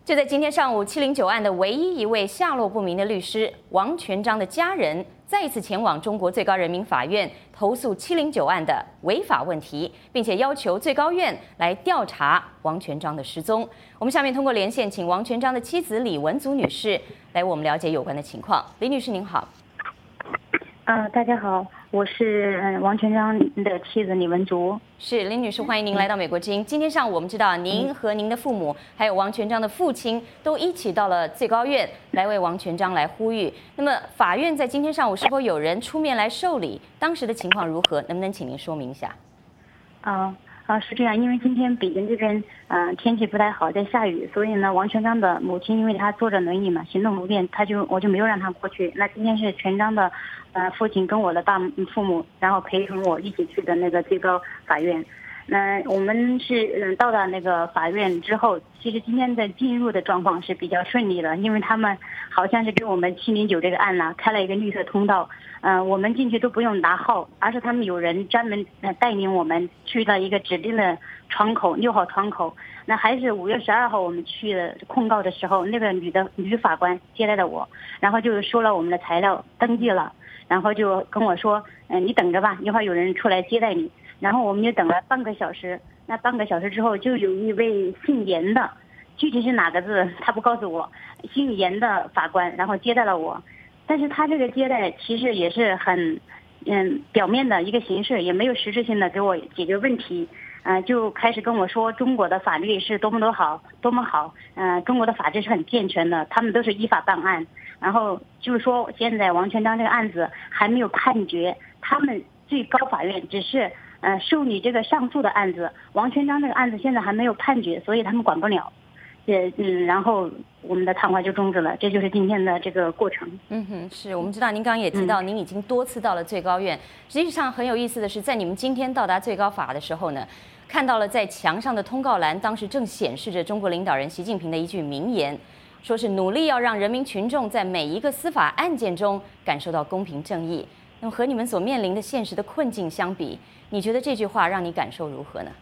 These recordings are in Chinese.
就在今天上午，709案的唯一一位下落不明的律师王全璋的家人再一次前往中国最高人民法院投诉709案的违法问题，并且要求最高院来调查王全璋的失踪。我们下面通过连线，请王全璋的妻子李文祖女士来为我们了解有关的情况。李女士您好。 大家好，我是王全璋的妻子李文祖。 是林女士，欢迎您来到美国之音。今天上午我们知道您和您的父母还有王全璋的父亲都一起到了最高院来为王全璋来呼吁。那么法院在今天上午是否有人出面来受理？当时的情况如何？能不能请您说明一下？ 是这样，因为今天北京这边天气不太好，在下雨，所以呢，王全璋的母亲因为她坐着轮椅嘛，行动不便，我就没有让她过去。那今天是全璋的父亲跟我的父母，然后陪同我一起去的那个最高法院。那我们是到了那个法院之后，其实今天的进入的状况是比较顺利的，因为他们好像是给我们709这个案呢开了一个绿色通道，我们进去都不用拿号，而是他们有人专门带领我们去了一个指定的窗口，6号窗口。那还是5月12号我们去的控告的时候，那个女法官接待了我，然后就收了我们的材料，登记了，然后就跟我说，你等着吧，一会儿有人出来接待你。然后我们就等了半个小时，那半个小时之后，就有一位姓严的，具体是哪个字他不告诉我，姓严的法官，然后接待了我。但是他这个接待其实也是很表面的一个形式，也没有实质性的给我解决问题。就开始跟我说中国的法律是多么好，中国的法制是很健全的，他们都是依法办案。然后就是说现在王全璋这个案子还没有判决，他们最高法院只是受理这个上诉的案子，王全璋这个案子现在还没有判决，所以他们管不了。然后我们的谈话就终止了，这就是今天的这个过程。 是我们知道您刚刚也提到，您已经多次到了最高院。实际上很有意思的是，在你们今天到达最高法的时候呢，看到了在墙上的通告栏，当时正显示着中国领导人习近平的一句名言，说是努力要让人民群众在每一个司法案件中感受到公平正义。那么和你们所面临的现实的困境相比，你觉得这句话让你感受如何呢？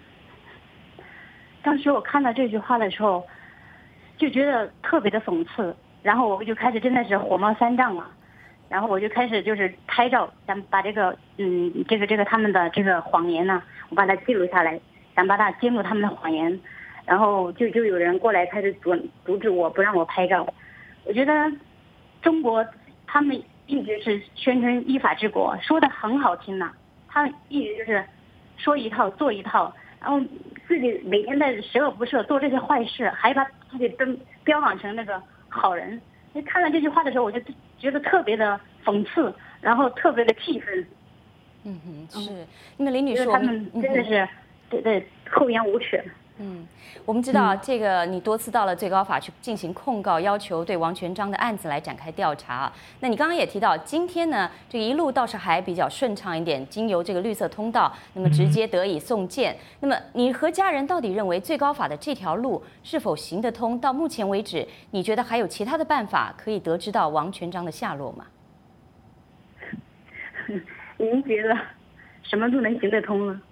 当时我看到这句话的时候，就觉得特别的讽刺，然后我就开始真的是火冒三丈了，然后我就开始就是拍照，想把这个他们的这个谎言呢，我把它记录下来，想把它揭露他们的谎言，然后就有人过来开始阻止我，不让我拍照。我觉得中国他们一直是宣称依法治国，说的很好听呐，他们一直就是说一套做一套，然后自己每天在十恶不赦做这些坏事，还把自己标榜成那个好人。你看到这句话的时候，我就觉得特别的讽刺，然后特别的气愤。 是。那么林女士， 他们真的是对厚颜无耻。 我们知道这个你多次到了最高法去进行控告，要求对王全璋的案子来展开调查。那你刚刚也提到，今天呢，这一路倒是还比较顺畅一点，经由这个绿色通道，那么直接得以送件。那么你和家人到底认为最高法的这条路是否行得通？到目前为止，你觉得还有其他的办法可以得知到王全璋的下落吗？ 您觉得什么路能行得通呢？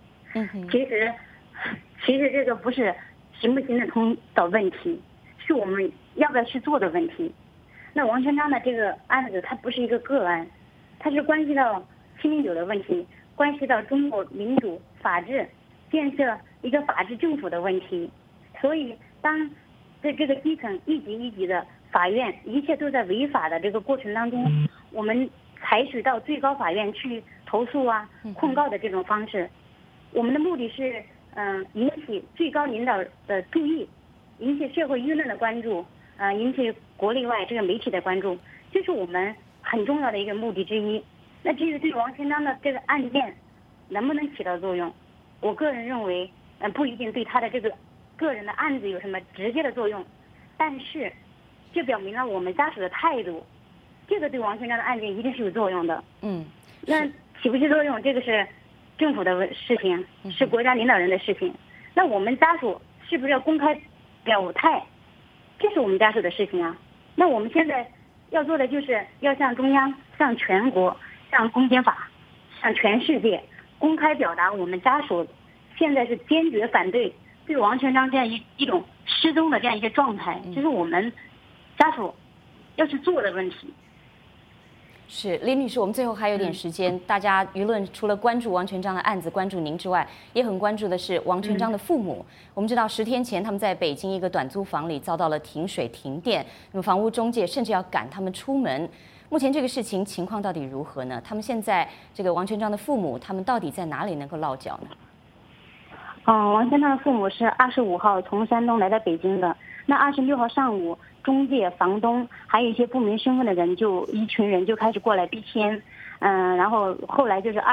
其实这个不是行不行得通的问题，是我们要不要去做的问题。那王全璋的这个案子，它不是一个个案，它是关系到709的问题，关系到中国民主法治建设一个法治政府的问题。所以当在这个基层一级一级的法院一切都在违法的这个过程当中，我们采取到最高法院去投诉控告的这种方式，我们的目的是引起最高领导的注意，引起社会舆论的关注，引起国内外这个媒体的关注，这是我们很重要的一个目的之一。那至于对王全璋的这个案件能不能起到作用，我个人认为不一定对他的这个个人的案子有什么直接的作用，但是这表明了我们家属的态度，这个对王全璋的案件一定是有作用的。那起不起作用，这个是政府的事情，是国家领导人的事情。那我们家属是不是要公开表态，这是我们家属的事情啊。那我们现在要做的就是要向中央、向全国、向公检法、向全世界公开表达我们家属现在是坚决反对对王全璋这样一种失踪的这样一个状态，这是我们家属要去做的问题。 是李女士，我们最后还有点时间，大家舆论除了关注王全璋的案子，关注您之外，也很关注的是王全璋的父母。我们知道10天前他们在北京一个短租房里遭到了停水停电，那么房屋中介甚至要赶他们出门。目前这个事情况到底如何呢？他们现在这个王全璋的父母，他们到底在哪里能够落脚呢？ 王全璋的父母是25号从山东来到北京的。那26号上午，中介、房东还有一些不明身份的人，一群人就开始过来逼签。然后后来就是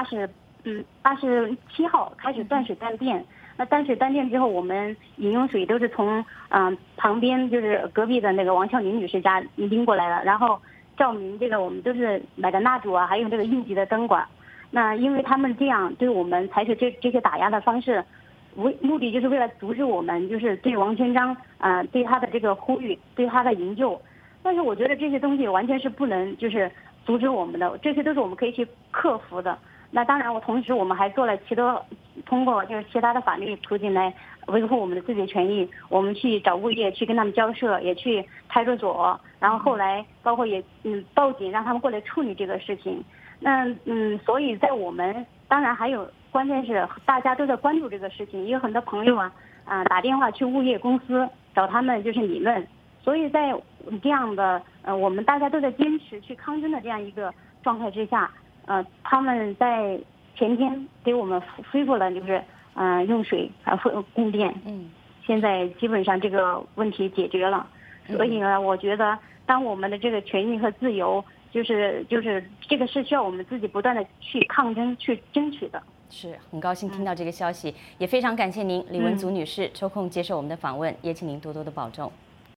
27号开始断水断电。那断水断电之后，我们饮用水都是从旁边就是隔壁的那个王俏玲女士家拎过来了。然后照明这个我们都是买的蜡烛啊，还有这个应急的灯管。那因为他们这样对我们采取这些打压的方式。目的就是为了阻止我们，就是对王全璋对他的这个呼吁，对他的营救。但是我觉得这些东西完全是不能就是阻止我们的，这些都是我们可以去克服的。那当然，同时我们还做了通过就是其他的法律途径来维护我们的自己的权益。我们去找物业去跟他们交涉，也去派出所，然后后来包括也报警让他们过来处理这个事情。那所以在我们当然还有。关键是大家都在关注这个事情，也有很多朋友打电话去物业公司找他们就是理论，所以在这样的我们大家都在坚持去抗争的这样一个状态之下，他们在前天给我们恢复了就是用水供电，现在基本上这个问题解决了，所以呢，我觉得当我们的这个权益和自由，就是这个是需要我们自己不断的去抗争去争取的。 是很高兴听到这个消息，也非常感谢您，李文祖女士抽空接受我们的访问，也请您多多的保重。